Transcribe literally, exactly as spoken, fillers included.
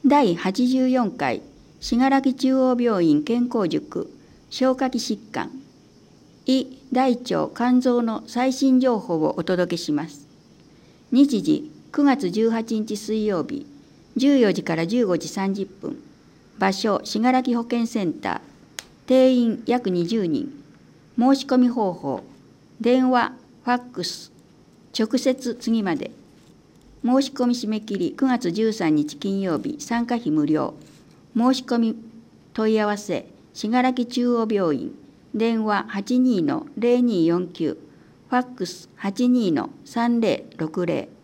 だいはちじゅうよんかい信楽中央病院健康塾消化器疾患胃大腸肝臓の最新情報をお届けします。日時くがつじゅうはちにち水曜日じゅうよじからじゅうごじさんじゅっぷん、場所信楽保健センター、定員約にじゅうにん、申し込み方法、電話、ファックス、直接次まで。申し込み締め切りくがつじゅうさんにち金曜日、参加費無料。申し込み問い合わせ、信楽中央病院、電話 はちにーのぜろにーよんきゅう、ファックス はちにーのさんぜろろくぜろ。